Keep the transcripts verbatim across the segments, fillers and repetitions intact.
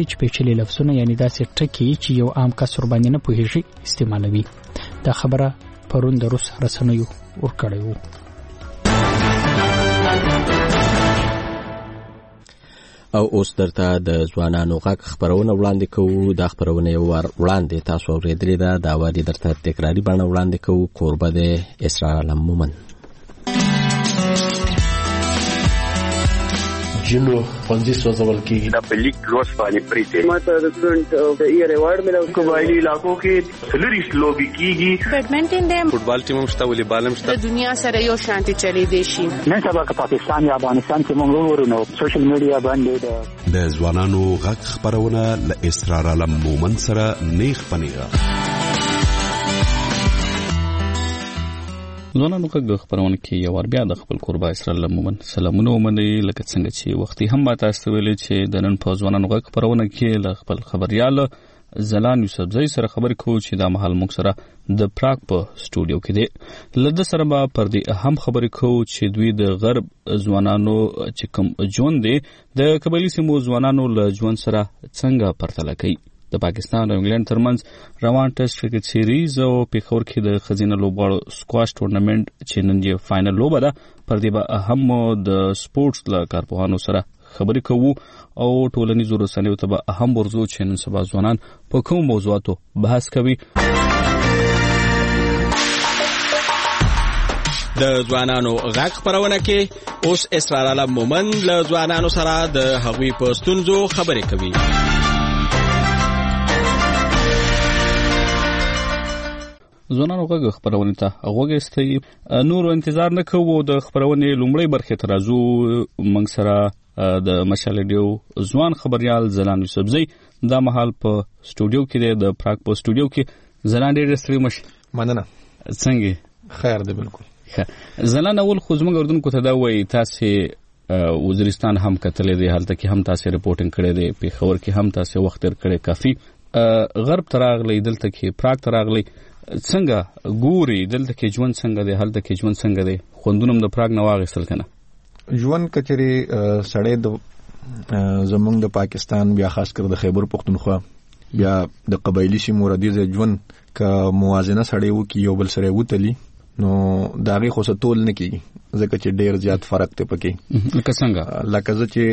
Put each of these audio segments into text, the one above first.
داسې چې پیچلي لفظونه یعنی داسې ټکي چې یو عام کس ورباندې نه پوهیږي استعمالوي. دا خبره پرون د روس رسنیو ورکړې وو. او اوس درته د ځوانانو غږ خبرونه وړاندې کوو. دا خبرونه یو وار وړاندې تاسو اورېدلې ده، دا وار یې درته تکراري بڼه وړاندې کوو. کوربه د اسرار علم مومن. جنو ښوونځي سوځول کېږي. دا په لیک لوست باندې پریته ماته د سټوډنټ د ای ریوارډ ملو قبایلی علاقو کې سلریس لوبي کېږي. بیډمنټن دی، فوټبال ټیم هم شته، والیبال هم شته. د دنیا سره یو شانتي چلی دی شي. نن سبا که پاکستان یا افغانستان کې موږ وګورو نو سوشل میډیا باندې د ځوانانو غږ خبرونه له اسرار علم مومن سره نیغ پنیغه. ځوانانو غږ خبرونه کې یو ور بیا د خپل کوربه اسرار علم مومن سلامونه ومني. لکه څنګه چې وختي هم ما تاسو ویلې چې د نن په ځوانانو غږ خبرونه کې له خپل خبريال زلان یوسفزئی سره خبرې کوو چې دا مهال موږ سره د پراګ په سټوډیو کې دی. لږ سره به پر دې اهم خبرې کوو چې دوی د غرب ځوانانو چې کوم ژوند دی د قبایلی سیمو ځوانانو له ژوند سره څنګه پرتله کوي. د پاکستان او انګلند ترمنځ روان ټیسټ کرکټ سیریز او پیښور کې د خزینه لوبغاړو سکواش ټورنمنت چې نن یې فائنل لوبه ده پر دې به اهم د سپورتس له کارپوهانو سره خبرې کوو او ټولنیزو رسنیو ته به اهم ورزو چې نن سبا ځوانان په کوم موضوعاتو بحث کوي. د ځوانانو غږ خبرونه کې اوس اسرار علم مومن له ځوانانو سره د هغوی په ستونزو خبرې کوي. ځوانانو غږ خبرونه ته غوږستئ. نور انتظار نه کوو، د خبرونې لومړی برخه ته راځو. موږ سره د مشالډیو ځوان خبريال زلان یوسفزئی دا مهال په سټوډیو کې دی، د پراګ په سټوډیو کې. زلان ډېر ستړي مشه. مننه. څنګه خیر دی؟ بالکل. زلان اول خو زموږ اردن کو ته دا وایي تاسو وزیرستان هم کتلې دی، حالت کې هم تاسو ریپورټینګ کړی دی، پیښور کې هم تاسو وخت تر کړی کافي. غرب تراغلی دلته کې پراګ تراغلی څنګه ګوري دلته کې ژوند څنګه دی، هلته کې ژوند څنګه دی؟ خوندونم د پراګ نه واغستل کنه ژوند کچري سړی د زمونږ د پاکستان بیا خاص کر د خیبر پختونخوا بیا د قبایلی سیمو ردیز ژوند که موازنه سړی وو کې یو بل سره وتلی نو داغه خو څه تول نه کیږي ځکه چې ډیر زیات فرق ته پکې. لکه څنګه لکه چې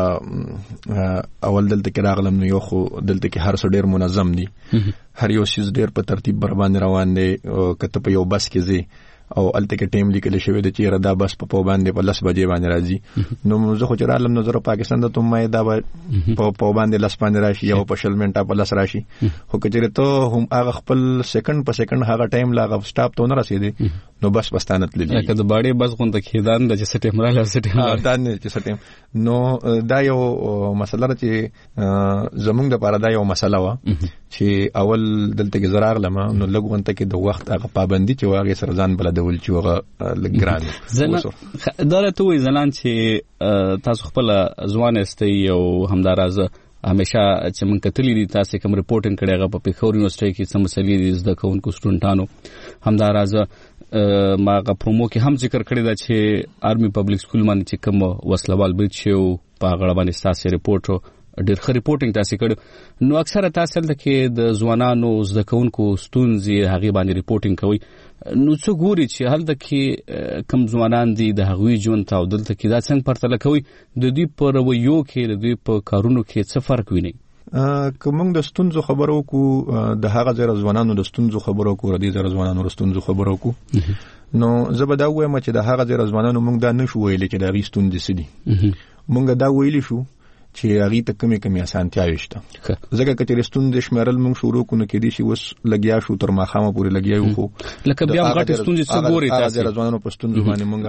اول دلته کې راغلم نو یو خو دلته کې هر څه ډیر منظم دي، هر یو شی ډیر په ترتیب بر باندې روان دی. کته په یو بس کې زی او الته کې ټیم لیکل شوی د چیرې دا بس په پو باندې په لس بجې باندې راځي. نو زه خو چې رالم نظر پاکستان ته ته مې دا په پو باندې لس باندې راشي یا په شل منټه په لس راشي، خو کچره ته هم هغه خپل سکند په سکند هغه ټایم لا غو سټاپ ته نه رسیدي نو بس بستانه تللی. لکه د باډي بس غونډه کې دان د چې ټیم رااله سټیم دا نه چې سټیم نو دا یو مسله چې زمونږ د پاره دا یو مسله و چې اول دلته کې زراغ لمه نو لګونته کې د وخت هغه پابندي چې واغې سره ځان بل ډول چې هغه لګران زنه دا ته وي زلان چې تاسو خپل ځوان استي او همدارازه همیشه چې من کتلی دي تاسو کوم ریپورټینګ کړي هغه په پیښور یونیورسيټي کې سم مسلې دي زده کوونکو سټوډنټانو همدارازه ما غا پرومو کې هم ذکر کړی دا چې آرمي پبلک سکول باندې چې کوم وسلوال برید شو په غړ باندې تاسو ریپورټ ډېر ښه ریپورټینګ تاسو کړو. نو اکثره تاسو د کې د ځوانانو زده کوونکو ستونزې هغه باندې ریپورټینګ کوي. نو څه ګوري چې هلته کې کم ځوانان دي د هغوی ژوند ته او دلته کې دا څنګه پرتله کوي د دوی په رویو کې د دوی په کارونو کې څه فرق ویني؟ کوم د ستونزو خبرو کو د هغه ځای ځوانانو د ستونزو خبرو کو ردی ځای ځوانانو د ستونزو خبرو کو نو زبدا وایم چې د هغه ځای ځوانانو موږ دا نشو ویل چې د غي ستونزې سدي موږ دا ویل شو چې هغه ته کمی کمی اسانتیاوي شته. ځکه چې ستونزې شمارل موږ شروع کونو کې دي چې وس لګیا شو تر ماخامه پورې لګیا یو خو لکه بیا غټ ستونزې څه ګوري تاسو د ځوانانو په ستونزو باندې موږ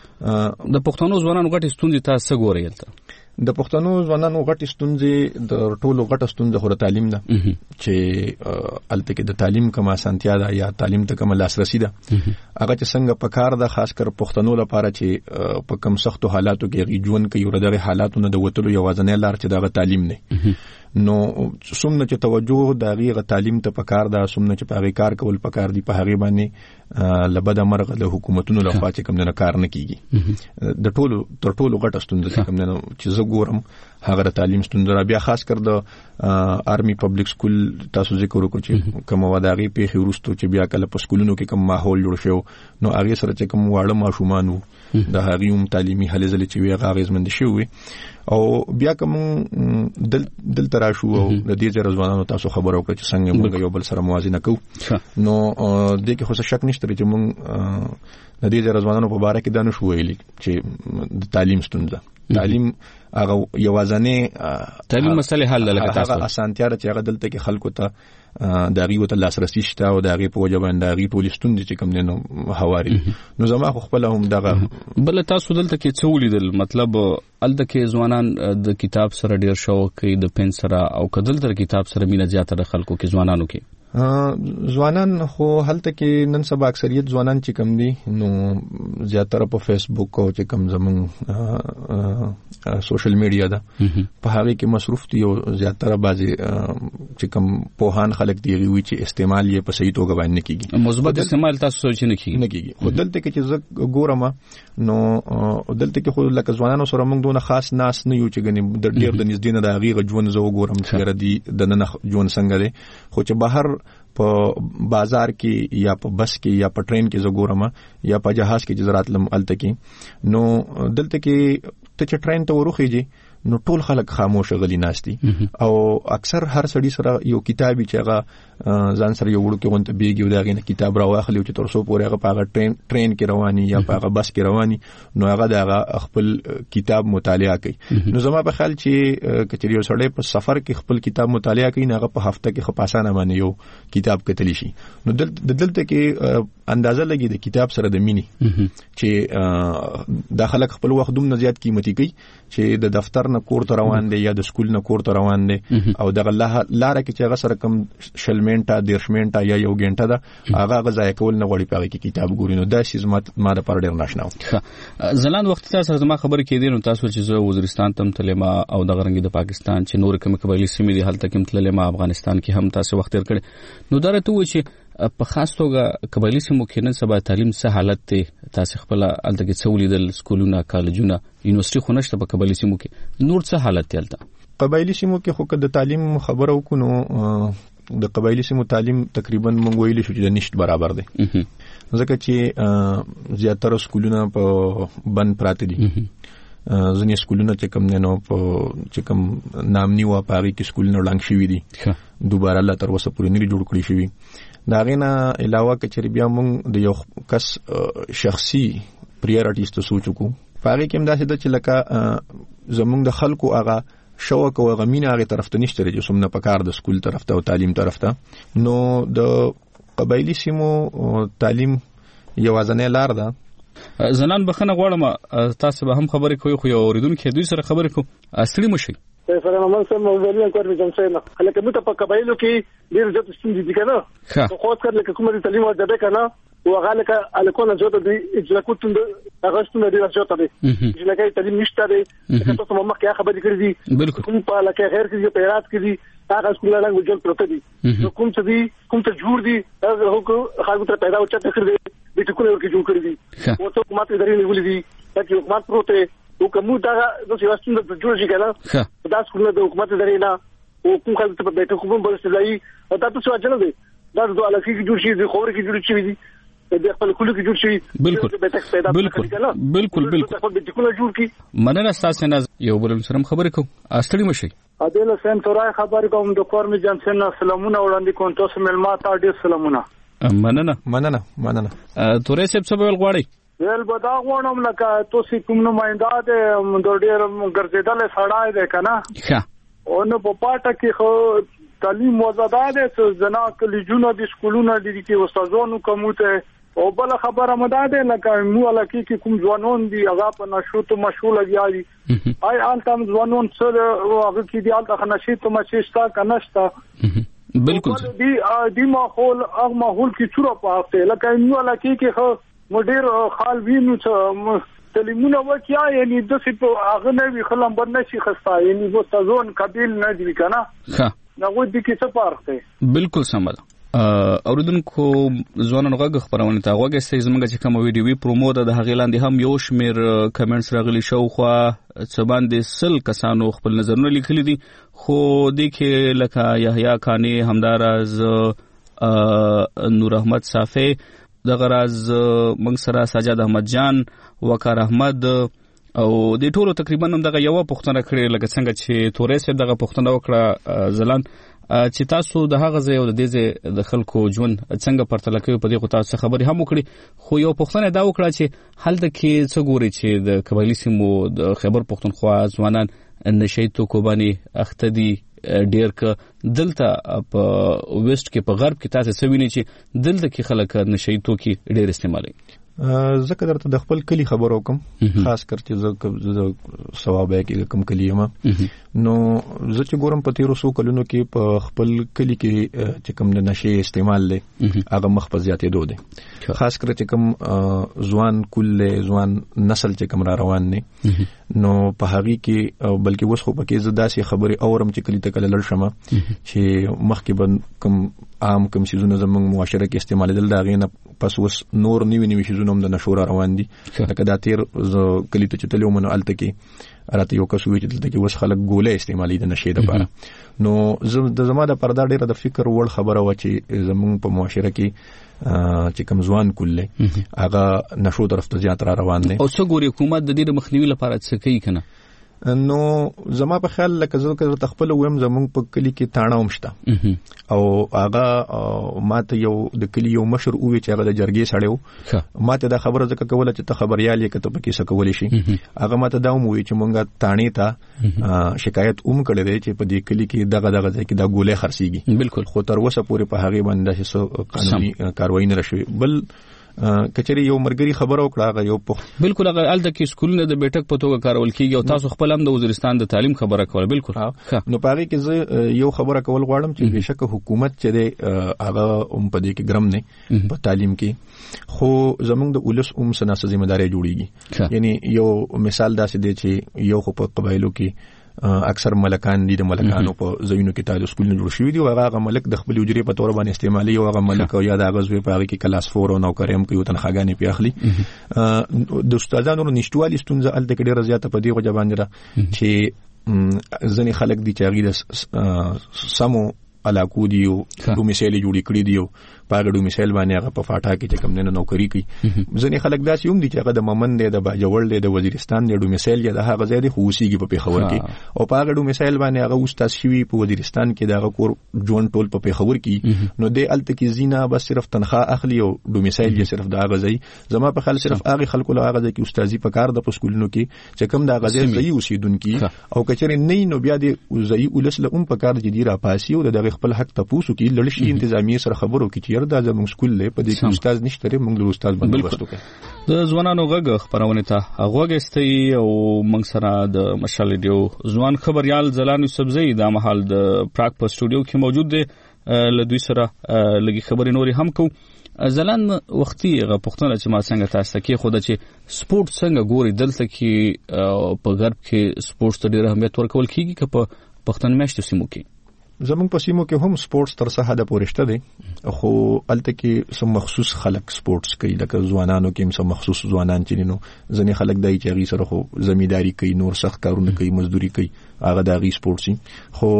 د پښتنو ځوانانو غټ ستونزې تاسو ګوري یلته د پښتنو ځوانانو غټ ستونزې د ټولو غټ ستونزه خو تعلیم ده چې الته کې د تعلیم کوم اسانتیا ده یا تعلیم ته کوم لاسرسي ده هغه چې څنګه په کار ده خاص کر پښتنو لپاره چې په کم سختو حالاتو کې ژوند کوي او دغه حالاتو نه د وټلو یو ځنې لار چې دغه تعلیم نه نو څومره چې توجه د هغه تعلیم ته په کار ده څومره چې په هغه کار کول په کار دی په هغه باندې لبد مرغه د حکومتونو لخوا چې کوم نه کار نه کیږي د ټولو تر ټولو غټه ستونزه کوم نه چې زه ګورم هغه تعلیم ستونزه بیا خاص کر د آرمي پبلک سکول تاسو ذکر وکړو چې کوم وداغي پیخي ورستو چې بیا کله په سکولونو کې کوم ماحول جوړ شو نو هغه سره چې کوم واړه ماشومان وو د هغه هم تعلیمي هلې ځلې چې وی هغه غزمند شوی او بیا کوم دل دل تراشو او د دې ځای ځوانانو تاسو خبرو کړ چې څنګه موږ یو بل سره موازنه کوو نو د کې خو څه شک نشته چې موږ د دې ځای ځوانانو په اړه کې دا نشو ویلي چې د تعلیم ستونزه تعلیم هغه یوازنه تعلیم مسله حل لکه تاسو هغه اسانتیا چې هغه دلته کې خلکو ته د غي وته لاسرسي شته او د غي په وجه باندې د غي ټول ستوندې چې کوم نه هواري نو زما خو خپل هم دغه بل تاسو دلته کې څو لیدل مطلب الته کې ځوانان د کتاب سره ډیر شوق کوي د پن سره او کدل تر کتاب سره مینه زیاته د خلکو کې ځوانانو کې ځوانان خو هلته کې نن سبا اکثریت ځوانان چې کم دي نو زیاتره په فیسبوک او چې کم زمون سوشل میډیا ده په هغه کې مصروف دي او زیاتره بعضي چې کم پوهان خلک دی وی چې استعمال یې په صحیح توګه باندې کیږي مثبت استعمال تاسو سوچ نه کیږي نه کیږي خو دلته کې چې زه ګورم نو دلته کې خو لکه ځوانانو سره موږ دونه خاص ناس نه یو چې غني د ډیر د نږدې نه د هغه ژوند زو ګورم چې ردی د نن ژوند څنګه دی خو چې بهر په بازار کې یا په بس کې یا په ټرین کې زګورم یا په جهاز کې جزرات لم الته کې نو دلته کې ته چې ټرین ته ورخیږي نو ټول خلک خاموش غلي ناشتي او اکثر هر سړی سره یو کتابي چې هغه ځان سره یو وړو کې غونته بیګي او دا غینه کتاب راواخلی چې تر څو پورې هغه په هغه ټرین ټرین کې رواني یا په هغه بس کې رواني نو هغه دا خپل کتاب مطالعه کوي نو زما په خیال چې کچري یو سړی په سفر کې خپل کتاب مطالعه کوي نه هغه په هفته کې خپاسانه باندې یو کتاب کتلی شي نو دل دلته کې اندازه لګي د کتاب سره د مینی چې داخله خپل وخت دوم زیات قیمتي کوي چې د دفتر نه کور ته روان دي یا د سکول نه کور ته روان دي او دغه لاره کې چې هغه سره کوم شلمنټا دیرشمنټا یا یو غنټه ده هغه غځای کول نه غوړي پاره کې کتاب ګوري نو دا شی زما ما د پر ډیر ناشناو زلان وخت تاسو سره ما خبر کې دي نو تاسو چې زه وزیرستان تم تلما او د غرنګي د پاکستان چې نور کوم قبایلی سیمې دي هلته کوم تلما افغانستان کې هم تاسو وخت تیر کړي نو درته و چې په خاص توګه قبایلی سیمو کې نن سبا تعلیم څه حالت ته تاسو خپل الته کې څولیدل سکولونه کالجونه یونیورسيټي خو نشته په قبایلی سیمو کې نور څه حالت تلته قبایلی سیمو کې خو د تعلیم خبره وکړو د قبایلی سیمو تعلیم تقریبا مونږ ویل شو چې د نشټ برابر دی ځکه چې زیاتره سکولونه په بند پراته دي ځینې سکولونه چې کوم نه نو په چې کوم نامني و پاري کې سکولونه وړاندې شوي دي دوباره لا تر اوسه پورې نه جوړ کړی شوی دا غینه علاوه کچری بیا مونږ د یو کس شخصي پریارټیز ته سوچ کو پاره کې همداسې د چې لکه زمونږ د خلکو هغه شوق او غمینه هغه طرف ته نشته چې سمنه پکار د سکول طرف ته او تعلیم طرف ته نو د قبایلی سیمو تعلیم یوازنه لار ده زنان بخنه غواړم تاسو به هم خبرې کوي خو یو اوریدونکو دوی سره خبرې کوم اصلي مشي سلام الله سم موضوعي کوم چې څنګه هله کومه په قبایلو کې ډیر ځت ستندې دي کنه خو خاص کر لکه کومه تعلیم ورته ده کنه او هغه لکه الکونه ځوته دي چې کوتند هغه ستنه ډیر ځوته دي چې لکه تعلیم نشته دي تاسو مې مخکې خبرې کړې دي کوم په لکه غیر کې پیرات کې دي هغه سکول لاندې وجل پروت دي کوم څه دي کوم څه جوړ دي هغه خلکو ته پیدا او چا تخر دي د ټکو ورکې جوړ کړی دي او څو حکومت درې نیولې دي چې حکومت پروت او کوم دا د سیاستونو د جوړ شي کنه دا سکول د حکومت درې نه او کوم خلک ته په کوم بل څه او دا څه اچنه دي دا د الکي کې جوړ شي د خور کې جوړ شي دي د خپل کلو کې جوړ شي بالکل بالکل بالکل بالکل د ټکو جوړ کی مننه تاسو نه یو بل سره خبرې کوم اصلي مشي عادل حسین تورای خبرې کوم د کورمي جانسن سلامونه وړاندې کوم تاسو ملمات اړ سلامونه مننه مننه مننه تورې سب سب ول غواړي ول بدا غوڼم لکه تاسو کوم نمائنده ده د ډیر ګرځیدل سړای ده کنه ښه او نو په پاټه کې خو تعلیم موزاده ده چې زنا کلیجونه د سکولونو د دې کې استادانو کومته او بل خبره مده ده لکه مو الکی کې کوم ځوانون دي هغه په نشو ته مشغول دي آی آل تام ځوانون سره هغه کې دي آل ته نشي ته مشيستا کنهشتا بالکل دی دی ماحول هغه ماحول کې چوره پاتې لکه مو الکی کې خو مډیر خال وینو چې تعلیمونه وکیا یعنی د څه په هغه نه وی خلم بد نشي خستا یعنی وو تزون قبیل نه دی کنه ها نو د کی څه فرق دی بالکل سمه اوریدونکو ځوانانو غږ خبرونه ته غوږ استئ زموږ چې کوم ویډیوي پرومو ده د هغې لاندې هم یو شمېر کمنټس راغلي شاوخوا څه باندې سل کسانو خپل نظرونه لیکلي دي خو دې کې لکه یحیی کانې همداراز نور احمد صافی دغه راز موږ سره سجاد احمد جان وقار احمد او د ټولو تقریبا هم دغه یو پوښتنه کړې لکه څنګه چې تورې صاحب دغه پوښتنه وکړه زلان چې تاسو د هغه ځای او د دې ځای د خلکو ژوند څنګه پرتله کوي په دې خو تاسو خبرې هم وکړي خو یو پوښتنه دا وکړه چې هلته کې څه ګوري چې د قبایلي سیمو د خیبر پښتونخوا ځوانان نشي توکو باندې اخته دي ډیر ک دلته په ویسټ کې په غرب کې تاسو سوینه چې دلته کې خلک نشي توکي ډیر استعمالي زکه درته د خپل کلی خبر وکم خاص کر چې زه ثوابه کې کم کلی ما نو زه چې ګورم په تیرو سو کلونو کې په خپل کلی کې چې کم د نشي استعمال لې هغه مخ په زیاتې دوه دي خاص کر چې کم ځوان کله ځوان نسل چې کم را روان نه نو په هغه کې بلکې وس خو پکې زداسي خبري اورم چې کلی ته کله لړ شمه چې مخ کې بن کم عام کم سيزونه زموږ معاشره کې استعمال دل دا غینه پس وس نور نیوي نیوي سيزونه هم د نشور روان دي لکه دا تیر کلی ته چتلو منو الته کې راته یو کس وی چې دلته کې وس خلک ګولې استعمالي د نشي د لپاره نو د زما د پردا ډیره د فکر وړ خبره و چې زموږ په معاشره کې چې کوم ځوان کله هغه نشو طرف ته زیات را روان دي او څو ګوري حکومت د دې مخنیوي لپاره څه کوي کنه نو زما په خیال لکه زه که تخپل ویم زمونږ په کلی کې تاڼه ومشته او هغه ماته یو د کلی یو مشر اوې چې هغه د جرګې سړیو ماته دا خبره ځکه کوله چې ته خبريال یې کته پکې څه کولې شي هغه ماته دا وموي چې مونږه تاڼې ته شکایت اوم کړی دی چې په دې کلی کې دغه دغه ځای کې دا ګولې خرسيږي بالکل خو تر اوسه پورې په هغه باندې هیڅ قانوني کاروایی نه راشي بل کچري یو مرګري خبره وکړه هغه یو پخ بالکل هغه الته کې سکولونه د بیٹک په توګه کارول کیږي او تاسو خپل هم د وزیرستان د تعلیم خبره کول بالکل نو پاره کې زه یو خبره کول غواړم چې بهشکه حکومت چې هغه هم په دې کې ګرم نه په تعلیم کې خو زمونږ د ولس هم سناسه ذمہ داري جوړیږي یعنی یو مثال داسې دی چې یو خو په قبایلو کې اکثر ملکان دي د ملکانو په زوینو کې تاسو سکول نه جوړ شوی دی او هغه ملک د خپل اجرې په تور باندې استعمالي او هغه ملک او یا د غزوې په هغه کې کلاس فور او نوکریم کوي تنخواګانې پیاخلي د استادانو نشټوالي ستونزه ال د ډیره زیاته په دی غو باندې را چې ځنې خلک دي چې هغه سمو علاقو دی او ډومیسایل جوړی کړی دی او پاګه ډومیسایل باندې هغه په فاټا کې چې کوم نه نوکری کوي ځنې خلک داسې هم دي چې هغه د ممن دی د باجوړ دی د وزیرستان دی ډومیسایل یا د هغه ځای دی خوسیږي په پیښور کې او پاګه ډومیسایل باندې هغه استاد شوی په وزیرستان کې دغه کور جون ټول په پیښور کې نو د الته کې زینا بس صرف تنخواه اخلي او ډومیسایل یې صرف د هغه ځای زما په خیال صرف هغه خلکو له هغه ځای کې استادي په کار د پسکولونو کې چې کوم د هغه ځای ځای اوسیدونکو او کچره نه نو بیا د ځای ولس له اون په کار چې دی را پاسي او دغه خپل حق تاسو کې لړشي انتظامی سره خبرو کې چیر دا زموږ سکول له په دې کې استاد نشته موږ له استاد باندې وستو کې د ځوانانو غږ خبرونه ته غوږ استي او موږ سره د مشال ډیو ځوان خبريال زلان سبزی د محل د پراک په سټوډیو کې موجود دی له دوی سره لګي خبرې نوري هم کو زلان وختي غ پښتنه چې ما څنګه تاسو کې خود چې سپورت څنګه ګوري دلته کې په غرب کې سپورت ته ډېر اهمیت ورکول کیږي که په پښتون میشتو سیمو کې زمونږ په سیمو کې هم سپورتس تر څه حد پورشته دي خو الته کې سم مخصوص خلک سپورتس کوي لکه ځوانانو کې هم سم مخصوص ځوانان چې نو ځنې خلک دای چې غي سره خو زمینداری کوي نور سخت کارونه کوي مزدوري کوي هغه د غي سپورتسي خو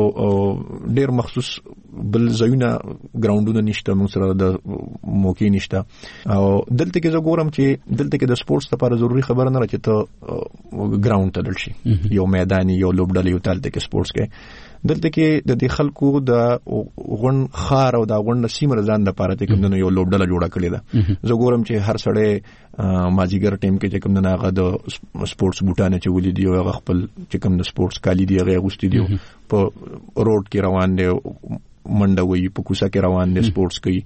ډېر مخصوص بل ځایونه ګراوندونه نشته موږ سره د موقع نشته او دلته کې زه ګورم چې دلته کې د سپورتس لپاره ضروری خبره نه راځي ته ګراوند ته دلشي یو میداني یو لوبډل یو تل ته کې سپورتس کې دلته کې د دې خلکو د غون خار او د غون سیمه ځان د پاره ته کوم نو یو لوبډله جوړه کړې ده زه ګورم چې هر سړی ماجیګر ټیم کې چې کوم نه هغه د سپورتس بوټانه چې ولې دی او خپل چې کوم د سپورتس کالی دی هغه غوستي دی په روډ کې روان دی منډه وي په کوڅه کې روان دي سپورتس کوي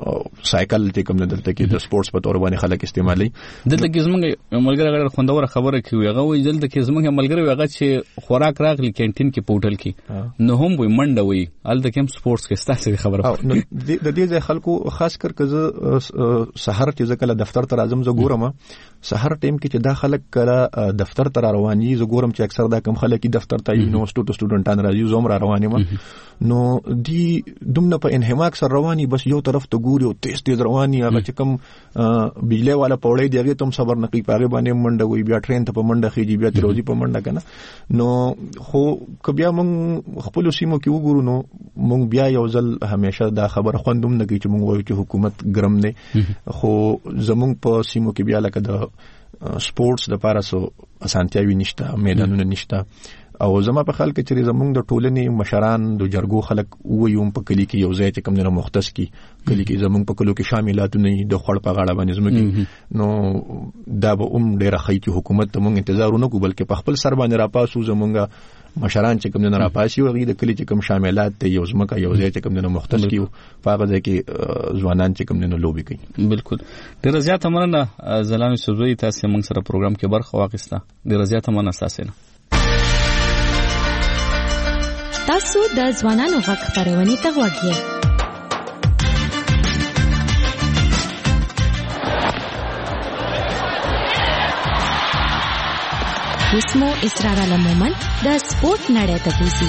سایکل ته کوم نه دلته کې د سپورتس په تور باندې خلک استعمالي دلته کې زمونږ ملګری غیر خوندور خبره کوي هغه وي دلته کې زمونږ ملګری هغه چې خوراک راغلی کینټین کې پورټل کې نو هم وي منډه وي الته کې هم سپورتس کې ستاسو خبره د دې ځای خلکو خاص کر کزه سحر چې ځکه دفتر ته راځم زه ګورم سحر ټیم کې چې دا خلک کله دفتر ته رواني زه ګورم چې اکثر دا کم خلک دفتر ته یونیورسيټو سټوډنټان راځي زوم را رواني ما نو دی دومره په انهماک سره رواني بس یو طرف ته ګوري او تیز تیز رواني هغه چې کم بجلی والا پوړې دیږي تم صبر نکي پاغه باندې منډه وي بیا ټرین ته په منډه خيږي بیا تروزي په منډه کنه نو خو کبیا مونږ خپل سیمو کې وګورو نو مونږ بیا یو ځل همیشه دا خبر خوندوم نه کوي چې مونږ وایو چې حکومت ګرم نه خو زمونږ په سیمو کې بیا لکه د سپورتس د پاره سو اسانتیاوي نشته میدانونه نشته او زما په خیال کې چې زمونږ د ټولنې مشران د جرګو خلک وایوم په کلی کې یو ځای ته کم نه مختص کی کلی کې زمونږ په کلو کې شاملات نه د خړ په غاړه باندې زموږ نو دا به هم ډیره خی چې حکومت ته مونږ انتظار نه کو بلکې په خپل سر باندې راپاسو زمونږ مشران چې کوم نه راپاسي او د کلی چې کوم شاملات ته یو ځمکه یو ځای چې کوم نه مختص کیو په هغه ځای کې ځوانان چې کوم نه لوبي کوي بالکل ډیر زیات مننه زلان سوزوي تاسو موږ سره پروګرام کې برخه واخیسته ډیر زیات مننه تاسو نه تاسو د ځوانانو غږ خبرونه ته وګورئ اسمو اسرار علمومن د سپورت نړۍ ته بوزي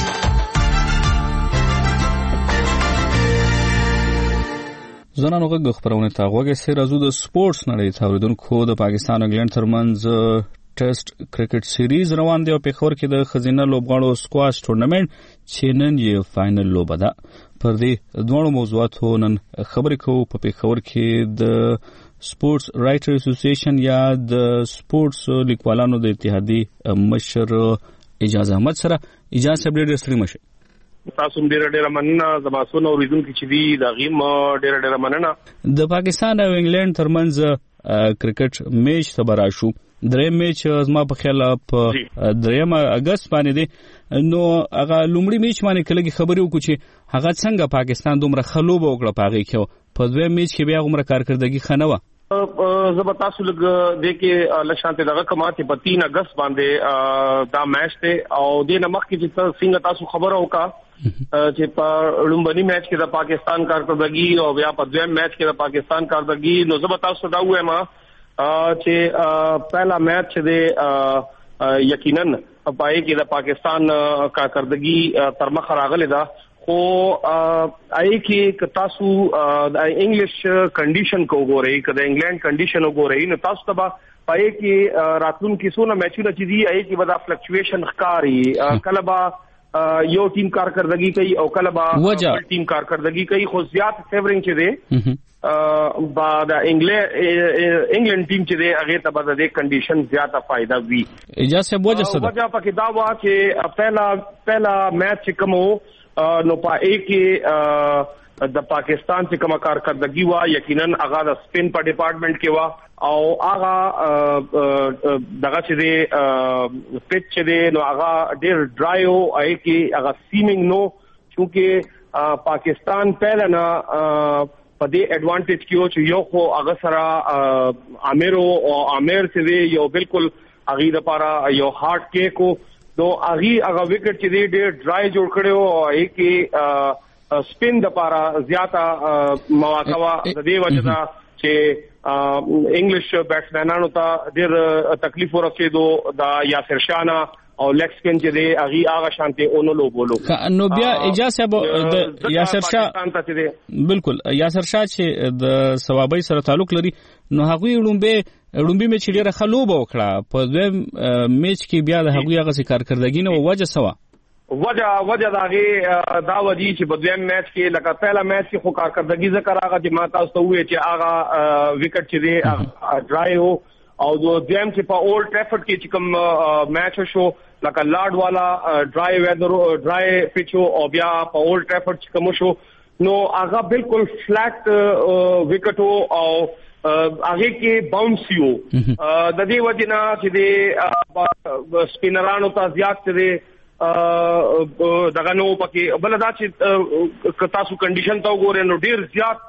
زنانو غږ خبرونه ته وګورئ سره راځو د سپورتس نړۍ ته ورودونکو د پاکستان او انګلند ترمنځ ټیسټ کرکټ سیریز روان دی او په خور کې د خزینه لوبغاړو سکواش ټورنمنت چې نن یې فائنل لوبه ده پر دې دوه موضوعاتو نن خبرې کوو په پیښور کې د سپورتس رائټر اسوسییشن یا د سپورتس لیکوالانو د اتحادیې مشر اجازه احمد سره اجازه ډېر ستړي مشه تاسو ډېر ډېر مننه زماسونه اوریدونکو چې دی دا غیم ډېر ډېر مننه د پاکستان او انګلند ترمنځ کرکټ میچ خبره شو دریم میچ زما په خیال په دریم اگست باندې دی نو هغه لومړی میچ باندې کله خبرې وکړو چې هغه څنګه پاکستان دومره خلوب وکړه پاغي کې په دویم میچ کې بیا عمر کارکردګي خنوه زه تاسو لګ د کې لښانته دغه کماته په تین اگست باندې دا میچ ته او د نمک کې چې څنګه تاسو خبره وکا چې په لومبني میچ کې د پاکستان کارکردګي او بیا په دویم میچ کې د پاکستان کارکردګي نو زه تاسو دا وایم چې پہلا میچ د یقینا پای کې د پاکستان کارکردګي تر مخ راغلی دا خو آی کې تاسو د انګلیش کنډیشن کو وګورئ کله انګلند کنډیشن وګورئ نو تاسو ته پای کې راتلون کې سونه میچونه چې دی آی کې ودا فلکچویشن ښکاری کله با یو ټیم کارکردګي کوي او کله با بل ټیم کارکردګي کوي خو زیات فیورینګ چې دی با د انګلند ټیم چې دی هغه ته به د کنډیشن زیاته فائدہ وی اجازه بوجه صدا وجه پکې دا وا چې پہلا پہلا میچ کومو نو پای کې د پاکستان چې کومه کارکردګي وا یقینا هغه د سپین په ډپارټمنټ کې وا او هغه دغه چې دی پچ چې دی نو هغه ډیر ډرایو آی کې هغه سیمینګ نو چې پاکستان پہله نه په دې اډوانټیج کیو چې یو خو هغه سره امیرو او امیر چې دی یو بالکل هغه د لپاره یو هارد کې کو نو هغه هغه وکټ چې دی ډیر ډرای جوړ کړو او آی کې سپین د لپاره زیاته مواقع وا د دې وجه دا چې انګلیش بیټسمنانو ته ډیر تکلیف ورسېدو دا یاسر شانا او لیگ سپین چې دی هغه هغه شانتي اونو لو بولو نو بیا اجازه د یاسر شاه بالکل یاسر شاه چې د ثوابي سره تعلق لري نو هغه لومبه لومبه میچ ډیره خلوب وکړه په دویم میچ کې بیا د هغه هغه کارکردګي نه وجه سوا وجه وجه داغه دا ودی چې په دویم میچ کې لکه پہلا میچ کې خو کارکردګي ذکر هغه چې ما تاسو ته وې چې هغه وکټ چې دی ډرای هو او دویم چې په اولډ ټریفورډ کې چې کوم میچ شو لکه لاډ والا ډرای ویدر ډرای پچو او بیا په اولډ ټریفورډ چې کوم شو نو هغه بالکل فلیټ وکټ او هغه کې باونس یو د دې وجنه چې دی سپینرانو ته زیات دی دغه نو پکې بل دا چې تاسو کنډیشن ته وګورئ نو ډیر زیات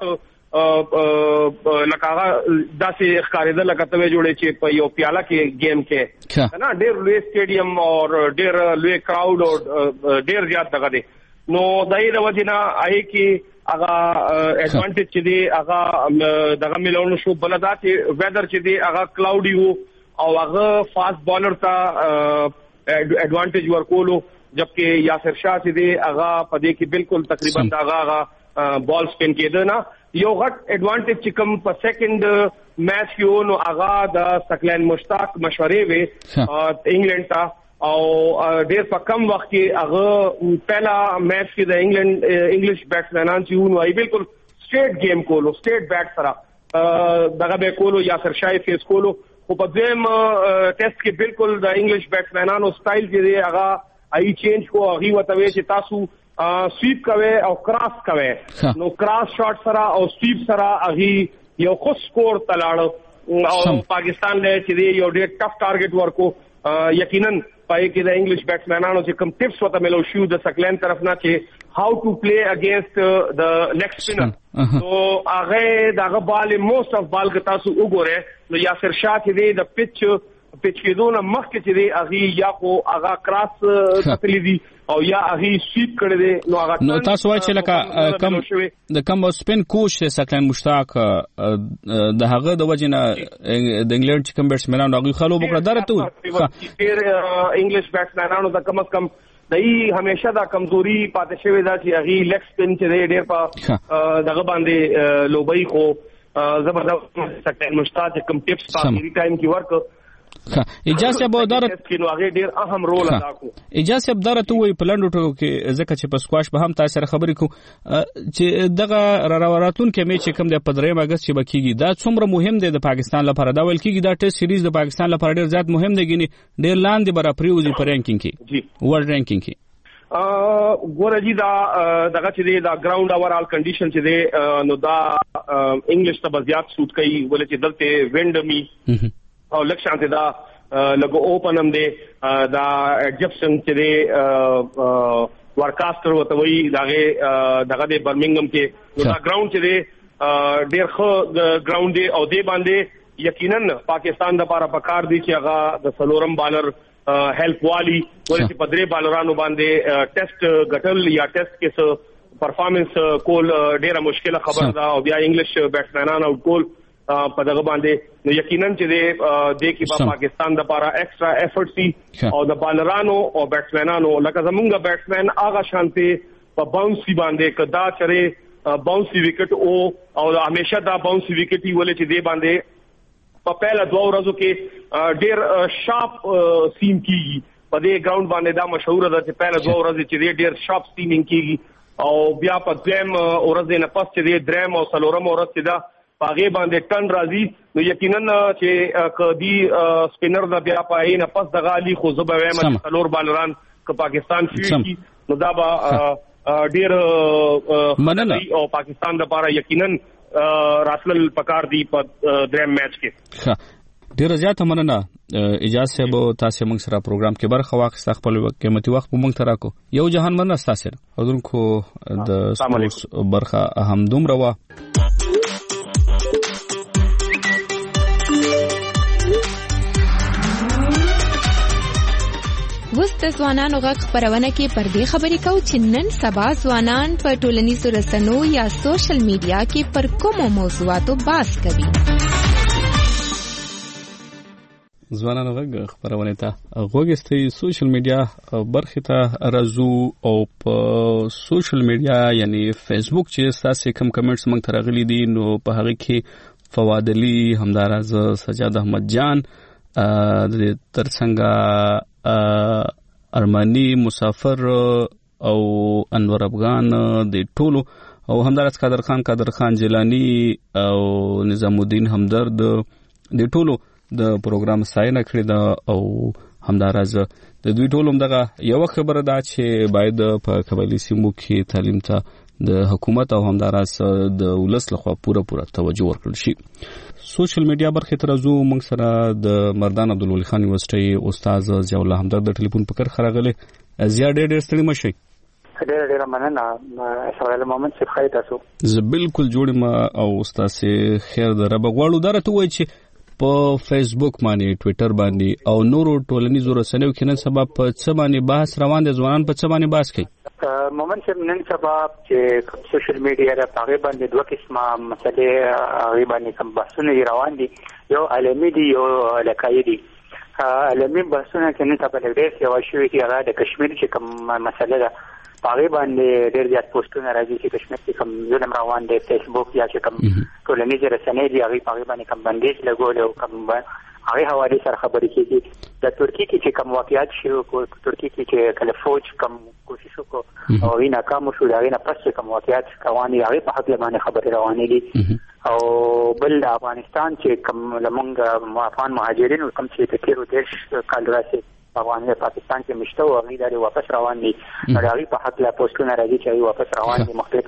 لکه داسې ښکارېدل لکه ته جوړې چې په یو پیاله کې گیم کې نه ډیر لوی سټیډیم او ډیر لوی کراود او ډیر زیات دغه دی نو دای د وجنا آی کې هغه اډوانټیج چې دی هغه دغه ملونه شو بلدا چې ویدر چې دی هغه کلاودي وو او هغه فاست بالر ته اډوانټیج ورکولو جبکې یاسر شاه چې دی هغه په دې کې بالکل تقریبا هغه بال سپین کېده نه یو غټ اډوانټیج چې کوم په سیکنډ میچ کې نو هغه د سکلین مشتاق مشورې وي انګلند ته او ډېر په کم وخت کې هغه پہلا میچ کې د انګلند انګلیش بیټسمنان چې نو ای بالکل سټریټ گیم کولو سټریټ بیټ سره دغه به کولو یاسر شاه فیس کولو خو په دیم ټیسټ کې بالکل د انګلیش بیټسمنانو سټایل چې دی هغه ای چینج کو هغه وتوي چې تاسو سویپ کوي او کراس کوي نو کراس شاټ سره او سویپ سره هغه یو خو سکور تلاړو او پاکستان له چې یو ډېر ټف ټارګټ ورکو یقینا پای کې د انګلیش بیټسمنانو چې کوم ټیپس وته ملو شو د سکلین طرف نه چې هاو ټو پلی اگینست د لیگ سپینر نو هغه دغه بال موست اف بال که تاسو وګوره نو یاسر شاه کې د پچ پچ کې دونه مخ کې چې دی هغه یا خو هغه کراس کتلی دي او یا هغه سویپ کړی دی نو هغه نو تاسو وایي چې لکه کم د کم سپین کوچ سکلین مشتاق د هغه د وجنه د انګلند چې کوم بیټسمنانو هغه خلو بکره درته ډیر انګلیش بیټسمنانو د کم از کم دای همیشه دا کمزوري پاتې شوی دا چې هغه لیگ سپین چې ډیر په دغه باندې لوبي خو زبردست سکلین مشتاق کوم ټیپس په اخیری ټایم کې ورک اجازه به دارت کینو هغه ډیر اهم رول ادا کو اجازه به دارت وي پلانډو ټکو کې ځکه چې په سکواش به هم تاسو سره خبرې کو چې دغه راراتون کې مې چې کوم د پدریم اگست چې بکیږي دا څومره مهم دی د پاکستان لپاره دا ول کېږي دا ټیسټ سیریز د پاکستان لپاره ډیر زیات مهم دی ګینه ډیر لاندې برا پریوزي په رانکینګ کې جی ورلد رانکینګ کې ګورجی دا دغه چې دی دا ګراوند اوورال کنډیشن چې دی نو دا انګلیش ته بزیات سوټ کوي ولې چې دلته وینډ می او لکشانته دا لګو اوپن هم دی دا ایجپشن چې دی ورکاستر وته وی داغه دغه د برمنګم کې دا ګراوند چې دی ډیر خو ګراوند دی او دی باندې یقینا پاکستان د لپاره پکار دی چې هغه د سلورم بالر هیلپ والی ولې په درې بالرانو باندې ټیسټ غټل یا ټیسټ کې څه پرفارمنس کول ډیره مشکله خبره ده او بیا انګلیش بیټسمنان او کول په دغه باندې نو یقینا چې د دې کې په پاکستان د لپاره ایکسترا ایفورت سي او د بالرانو او بیټسمنانو لکه زمونږ بیټسمن هغه شانته په باونسي باندې کدا چره باونسي وکټ او او همیشه دا باونسي وکټ ولې چې دې باندې په پهلا دوه ورځو کې ډېر شارپ سیم کیږي په دې ګراوند باندې دا مشهور ده چې پهلا دوه ورځې چې ډېر شارپ سیمینګ کیږي او بیا په دویم ورځ نه پس چې دریم او څلورم ورځ چې دا پاغه باندې ټن راځي نو یقینا چې کدي سپینر د بیا پای نه پس د غالي خو زبې وایم څلور بالران ک پاکستان فیل کی نو دا با ډیر مننه او پاکستان د لپاره یقینا راتل پکار دی په دریم میچ کې ډیر زیات مننه اجازه به تاسو موږ سره پروګرام کې برخه واخیسته خپل قیمتي وخت موږ ته راکو یو جهان مننه تاسو حضورکو د سپورتس برخه اهم دومره وا وس د ځوانانو غږ خبرونه کې پر دې خبرې کوو چې نن سبا ځوانان په ټولنیزو رسنیو یا سوشل میډیا کې پر کومو موضوعاتو بحث کوي. ځوانانو غږ خبرونه ته غوږستي سوشل میډیا برخه ته راځو او په سوشل میډیا یعنی فیسبوک چې تاسو کوم کمنټس موږ ته راغلي دي نو په هغه کې فواد علي همداراز سجاد احمد جان د ترڅنګ ارمانی مسافر او انور افغان د ټولو او همدارس قادر خان قادر خان جیلانی او نظام الدین همدرد د ټولو د پروګرام ساينه کړی دا او همدارس د دوی ټولو دغه یو خبره ده چې باید په قبایلی سیمو کې تعلیم ته د حکومت او همدارس د ولس لخوا پوره پوره توجه ورکړل شي. سوشل میډیا برخه تر زو موږ سره د مردان عبدالولي خان یونیورسيټي استاد ضیاء الله همدرد د ټلیفون پکړ خراغله زیات ډېر ډېر ستړي مشي ډېر ډېر مننه سوال مومنت څخه خیر تاسو زه بالکل جوړم او استاد سي خیر در به غواړو درته وای چې په فیسبوک باندې ټوئیټر باندې او نورو ټولنیزو رسنیو کې نن سبا په څه باندې بحث روان دي ځوانان په څه باندې بحث کوي مومن صاحب نن سبا چې سوشل میډیا را پاغه باندې دوه قسمه مسلې هغه باندې کوم بحثونه روان دي یو عالمي دي یو لکایي دي عالمي بحثونه کې نن سبا ډېر څه وشوي چې هغه د کشمیر چې کوم مسله ده پاغه باندې ډېر زیات پوسټونه راځي چې کشمیر کې کوم ظلم روان دي فیسبوک یا چې کوم ټولنیز رسنۍ دي هغه پاغه باندې کوم بندیز لګول او کوم هغه حواله سره خبرې کیږي د ترکی کې چې کوم واقعیت شو په ترکی کې چې کله فوج کوم کوشش وکړ او وینا کوم شو دا نه پس کوم واقعیت کوي هغه په حق باندې خبرې روانې دي او بل د افغانستان چې کوم لمونږ افغان مهاجرین کوم چې په تیرو دیش کال راځي افغانستان پاکستان کې مشته او هغه دغه واپس روان دي هغه په حق لا پوسټونه راځي چې هغه واپس روان دي مختلف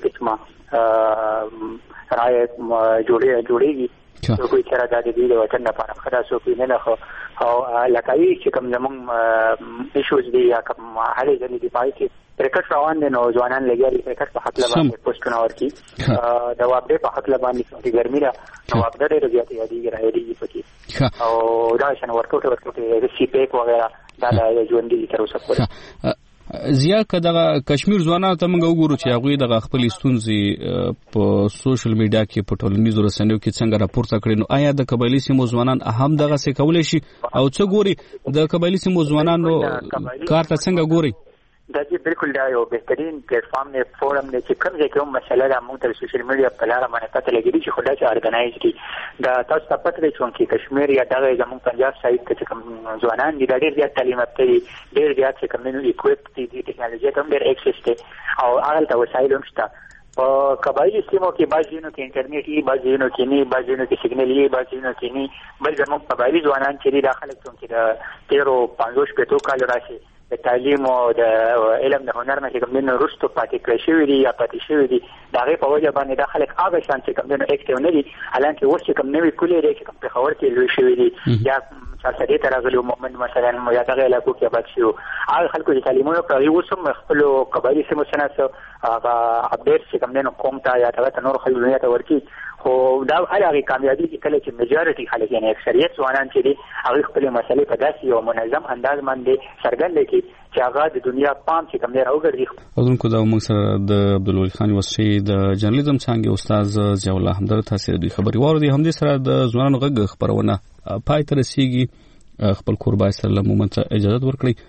قسمه راي جوړي جوړيږي څو کوئی چر د دې د وطن لپاره خدا سو کې نه نه او لکه چې کوم زمون ایشوز دي یا کوم حالې ځنې دی پای کې کرکټ روان دي نو ځوانان لګیاري کرکټ په حق لبا پوسټونه ورکي د واپډې په حق لبا باندې د ګرمي را نو واپډې ډېر زیات یادي راځي پکې او دا شنه ورکوټ ورکوټ د سی پیک وغیرہ دا د ژوند دي تر اوسه پورې زیات کداغه کشمیر ځوانانو ته موږ وګورو چې هغه دغه خپل ستونزې په سوشل میډیا کې په ټولنیزو رسنیو کې څنګه راپورته کړي نو آیا د قبایلی سیمو ځوانان هم دغه څه کولای شي او څه ګوري د قبایلی سیمو ځوانانو کار ته څنګه ګوري دا چې بالکل دا یو بهترین پلیټ فارم دی فورم دی چې کوم ځای کې مسله ده موږ تر سوشل میډیا په لاره باندې پته لګیږي چې خدای چې ارګنایز دي دا تاسو ته پته دی چې کشمیر یا دغه زموږ پنجاب سایډ کې کوم ځوانان دي ډېر زیات تعلیم یافته دي ډېر زیات چې کوم نو اکویپ دي د ټیکنالوژي ته هم ډېر اکسس دي او هغه ته وسایل هم شته په قبایلی سیمو کې بعضینو کې انټرنیټ یې بعضینو کې نه بعضینو کې سیګنل یې بعضینو کې نه بل زموږ قبایلی ځوانان چې داخله څوک د تیرو پنځوس پېټو کال راشي د تعلیم او د علم د هنر نه کوم نه رښتو پاتې کړی شوی دی یا پاتې شوی دی دا غي په وجه باندې د خلک هغه شان چې کوم نه اکټیو نه دي حالانکه اوس چې کوم نوې کولې دي چې کوم په خبر کې لوي شوی دی یا سړي تر غلو مومن مثلا یا دغه علاقو کې بچ شو هغه خلکو چې تعلیمونو کوي اوس هم خپل قبایلی سیمو سره هغه اپډیټ چې کوم نه کوم تا یا دغه نور خلک ته ورکی خو دا هغه کامیابی چې کله چې میجارټي خلک یعنی اکثریت ځوانان چې دي هغه خپل مسلې په داسې یو منظم انداز باندې څرګند کړي چې هغه د دنیا پام چې کوم نه راوګرځي اذن کو دا موږ سره د عبدالولي خان وصي د جرنالیزم څنګه استاد ضیاء الله همدرد تاسو د خبري واره دي هم دي سره د ځوانانو غږ خبرونه پای تر رسیدي خپل قربای سره لمومن ته اجازه ورکړي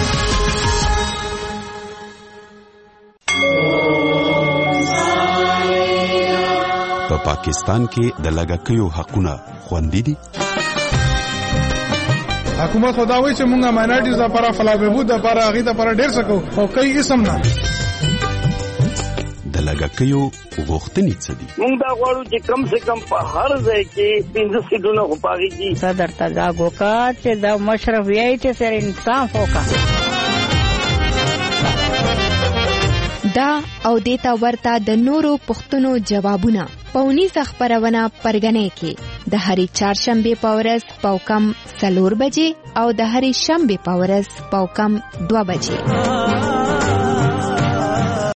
په پاکستان کې د لګکیو حقونه خوندي دي حکومت خداوي چې مونږه ماینورټیز لپاره فلابهبود لپاره غي لپاره ډیر سکو او کوي اسم نه د لګکیو وغوښتنې څه دي مونږ دا غواړو چې کم سے کم په هر ځای کې پنځه سیټونه غواړي چې صدر تګا وکړه چې دا مشرف وایي چې سر انصاف وکړه دا او دیتا ورته د نورو پښتنو جوابونه پونیز خبرونه پرګنې کې د هری چهارشنبه پورس پاوکم سلور بجې او د هری شنبه پورس پاوکم دو بجې